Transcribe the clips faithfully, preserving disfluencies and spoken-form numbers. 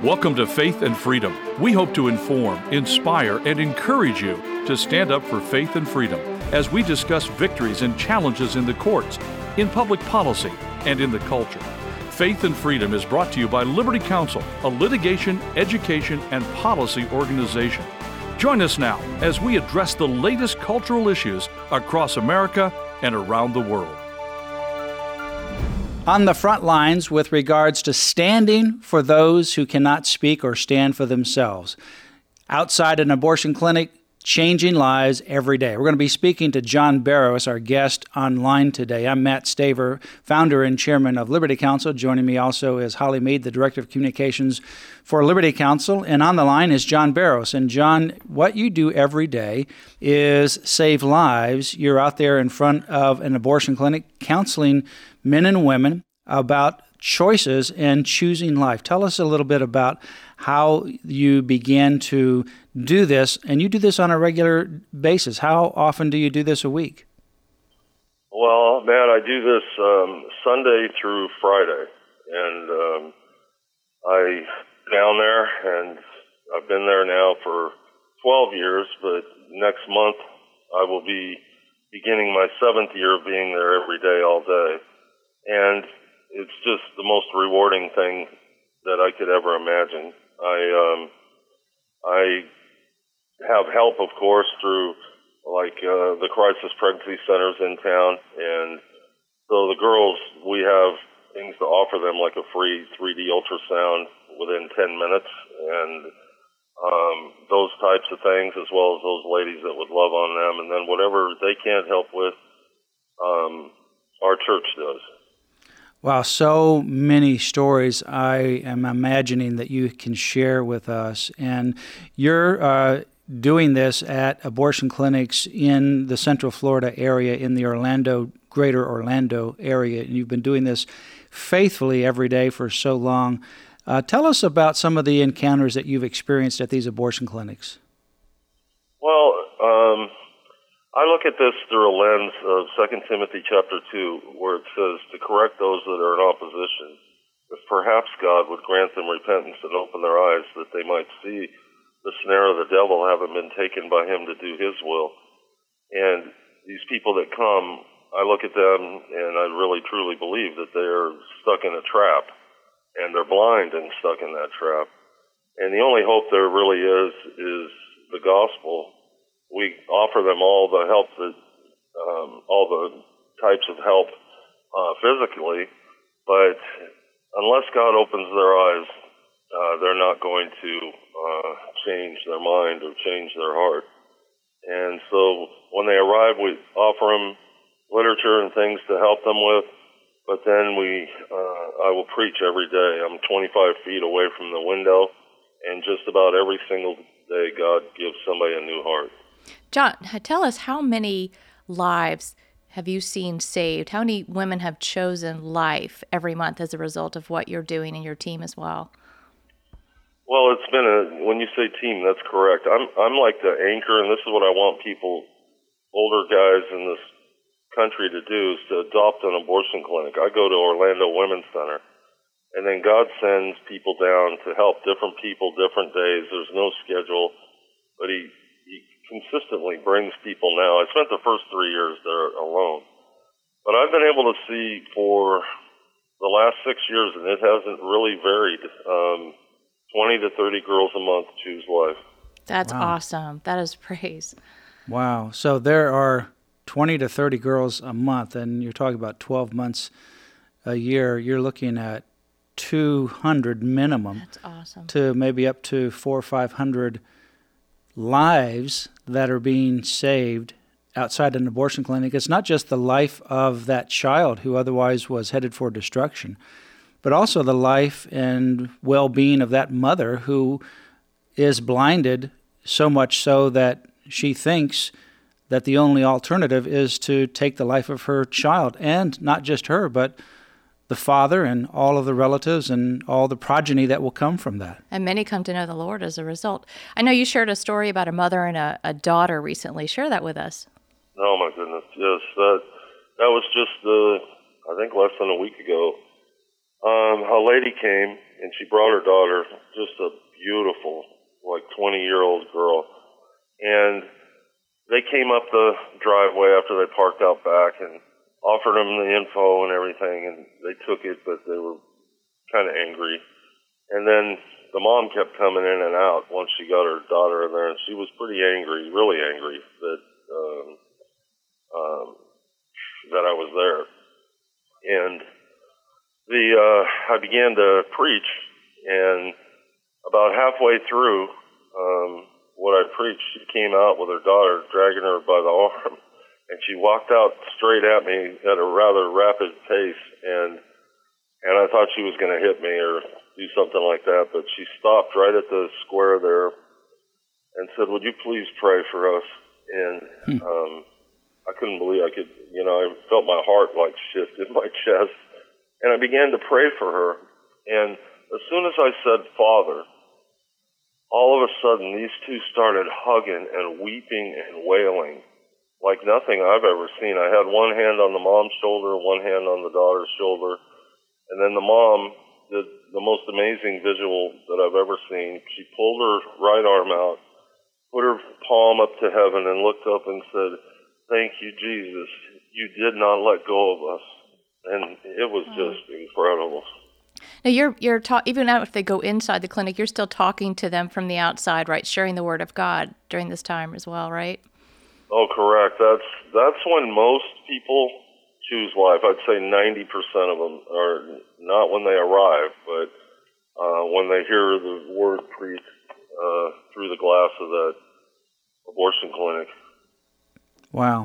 Welcome to Faith and Freedom. We hope to inform, inspire, and encourage you to stand up for faith and freedom as we discuss victories and challenges in the courts, in public policy, and in the culture. Faith and Freedom is brought to you by Liberty Counsel, a litigation, education, and policy organization. Join us now as we address the latest cultural issues across America and around the world. On the front lines with regards to standing for those who cannot speak or stand for themselves. Outside an abortion clinic, changing lives every day. We're going to be speaking to John Barrows, our guest online today. I'm Matt Staver, founder and chairman of Liberty Counsel. Joining me also is Holly Mead, the director of communications for Liberty Counsel. And on the line is John Barrows. And John, what you do every day is save lives. You're out there in front of an abortion clinic counseling men and women about choices and choosing life. Tell us a little bit about how you began to do this, and you do this on a regular basis. How often do you do this a week? Well, Matt, I do this um, Sunday through Friday, and um, I down there, and I've been there now for twelve years, but next month I will be beginning my seventh year of being there every day, all day. And it's just the most rewarding thing that I could ever imagine. I um, I have help, of course, through like uh, the crisis pregnancy centers in town, and so the girls, we have things to offer them, like a free three D ultrasound within ten minutes, and um, those types of things, as well as those ladies that would love on them, and then whatever they can't help with, um, our church does. Wow, so many stories I am imagining that you can share with us. And you're uh, doing this at abortion clinics in the Central Florida area, in the Orlando, greater Orlando area. And you've been doing this faithfully every day for so long. Uh, tell us about some of the encounters that you've experienced at these abortion clinics. Well, um... I look at this through a lens of Second Timothy chapter two, where it says to correct those that are in opposition, if perhaps God would grant them repentance and open their eyes that they might see the snare of the devil, having been taken by him to do his will. And these people that come, I look at them and I really truly believe that they're stuck in a trap, and they're blind and stuck in that trap. And the only hope there really is, is the gospel. We offer them all the help that, um, all the types of help uh, physically, but unless God opens their eyes, uh, they're not going to uh, change their mind or change their heart. And so when they arrive, we offer them literature and things to help them with, but then we, uh, I will preach every day. I'm twenty-five feet away from the window, and just about every single day God gives somebody a new heart. John, tell us, how many lives have you seen saved? How many women have chosen life every month as a result of what you're doing and your team as well? Well, it's been a, when you say team, that's correct. I'm I'm like the anchor, and this is what I want people, older guys in this country to do, is to adopt an abortion clinic. I go to Orlando Women's Center, and then God sends people down to help different people, different days. There's no schedule, but he He consistently brings people now. I spent the first three years there alone. But I've been able to see for the last six years, and it hasn't really varied, um, twenty to thirty girls a month choose life. That's wow. awesome. That is praise. Wow. So there are twenty to thirty girls a month, and you're talking about twelve months a year. You're looking at two hundred minimum. That's awesome. To maybe up to four or five hundred lives that are being saved outside an abortion clinic. It's not just the life of that child who otherwise was headed for destruction, but also the life and well-being of that mother who is blinded so much so that she thinks that the only alternative is to take the life of her child, and not just her, but the father and all of the relatives and all the progeny that will come from that. And many come to know the Lord as a result. I know you shared a story about a mother and a, a daughter recently. Share that with us. Oh, my goodness. Yes, that that was just, uh, I think, less than a week ago. Um, a lady came, and she brought her daughter, just a beautiful, like twenty-year-old girl. And they came up the driveway after they parked out back and offered them the info and everything, and they took it, but they were kind of angry. And then the mom kept coming in and out once she got her daughter in there, and she was pretty angry, really angry that um, um, that I was there. And the uh, I began to preach, and about halfway through um, what I preached, she came out with her daughter, dragging her by the arm, and she walked out straight at me at a rather rapid pace, and and I thought she was going to hit me or do something like that, but she stopped right at the square there and said, "Would you please pray for us?" And hmm. um, I couldn't believe I could, you know, I felt my heart like shift in my chest, and I began to pray for her. And as soon as I said, "Father," all of a sudden these two started hugging and weeping and wailing like nothing I've ever seen. I had one hand on the mom's shoulder, one hand on the daughter's shoulder, and then the mom did the most amazing visual that I've ever seen. She pulled her right arm out, put her palm up to heaven, and looked up and said, "Thank you, Jesus. You did not let go of us." And it was just incredible. Now, you're you're ta- even now if they go inside the clinic, you're still talking to them from the outside, right? Sharing the Word of God during this time as well, right? Oh, correct. That's that's when most people choose life. I'd say ninety percent of them are not when they arrive, but uh, when they hear the word preached uh, through the glass of that abortion clinic. Wow.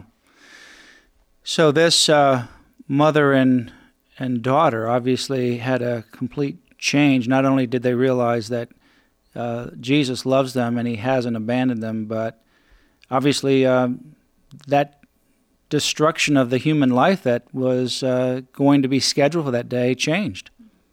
So this uh, mother and and daughter obviously had a complete change. Not only did they realize that uh, Jesus loves them and he hasn't abandoned them, but obviously uh, that destruction of the human life that was uh, going to be scheduled for that day changed.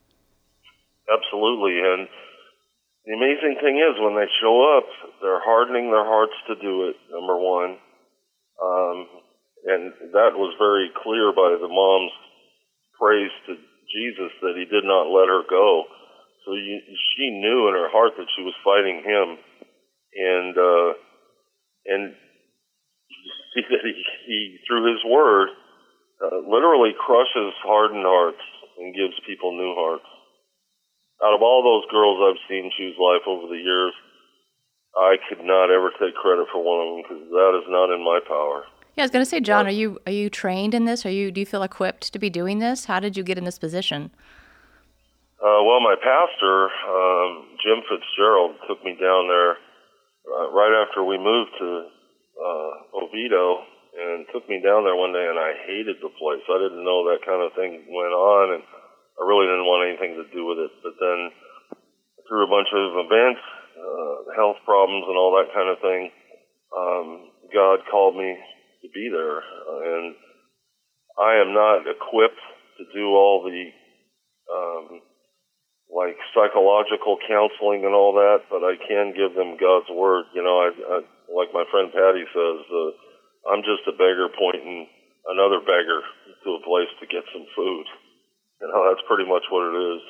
Absolutely. And the amazing thing is when they show up, they're hardening their hearts to do it, number one. Um, and that was very clear by the mom's praise to Jesus that he did not let her go. So you, she knew in her heart that she was fighting him. And, uh, and see that he, he, through his word, uh, literally crushes hardened hearts and gives people new hearts. Out of all those girls I've seen choose life over the years, I could not ever take credit for one of them because that is not in my power. Yeah, I was going to say, John, are you are you trained in this? Are you do you feel equipped to be doing this? How did you get in this position? Uh, well, my pastor, um, Jim Fitzgerald, took me down there uh, right after we moved to uh, Oviedo, and took me down there one day, and I hated the place. I didn't know that kind of thing went on, and I really didn't want anything to do with it. But then, through a bunch of events, uh, health problems, and all that kind of thing, um, God called me to be there, uh, and I am not equipped to do all the um, like psychological counseling and all that, but I can give them God's word. You know, I, I like my friend Patty says, uh, I'm just a beggar pointing another beggar to a place to get some food. You know, that's pretty much what it is.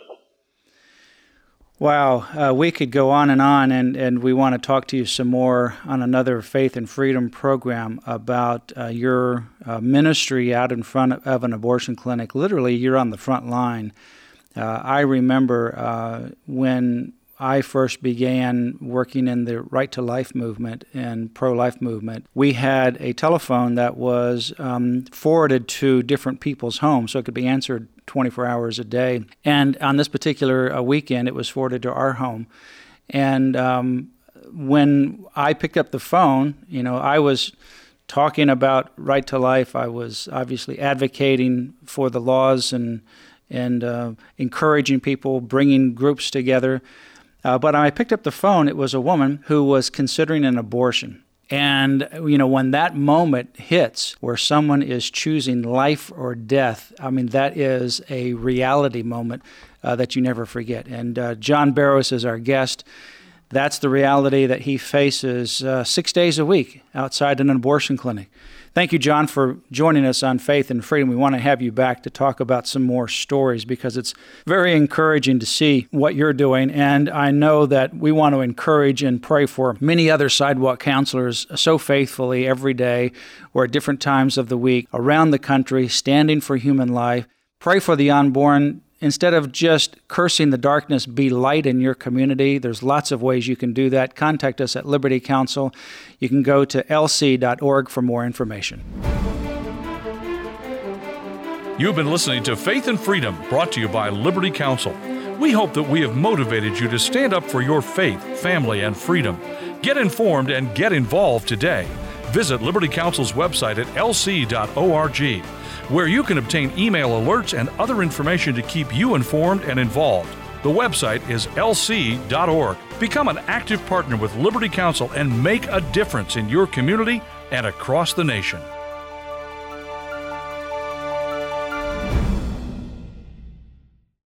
Wow, uh, we could go on and on, and, and we want to talk to you some more on another Faith and Freedom program about uh, your uh, ministry out in front of an abortion clinic. Literally, you're on the front line. Uh, I remember uh, when I first began working in the Right to Life movement and pro-life movement, we had a telephone that was um, forwarded to different people's homes, so it could be answered twenty-four hours a day. And on this particular uh, weekend, it was forwarded to our home. And um, when I picked up the phone, you know, I was talking about Right to Life. I was obviously advocating for the laws and and uh, encouraging people, bringing groups together. Uh, but when I picked up the phone, it was a woman who was considering an abortion. And, you know, when that moment hits where someone is choosing life or death, I mean, that is a reality moment uh, that you never forget. And uh, John Barrows is our guest. That's the reality that he faces uh, six days a week outside an abortion clinic. Thank you, John, for joining us on Faith and Freedom. We want to have you back to talk about some more stories because it's very encouraging to see what you're doing. And I know that we want to encourage and pray for many other sidewalk counselors so faithfully every day or at different times of the week around the country, standing for human life. Pray for the unborn. Instead of just cursing the darkness, be light in your community. There's lots of ways you can do that. Contact us at Liberty Counsel. You can go to L C dot org for more information. You've been listening to Faith and Freedom, brought to you by Liberty Counsel. We hope that we have motivated you to stand up for your faith, family, and freedom. Get informed and get involved today. Visit Liberty Counsel's website at L C dot org, where you can obtain email alerts and other information to keep you informed and involved. The website is L C dot org. Become an active partner with Liberty Counsel and make a difference in your community and across the nation.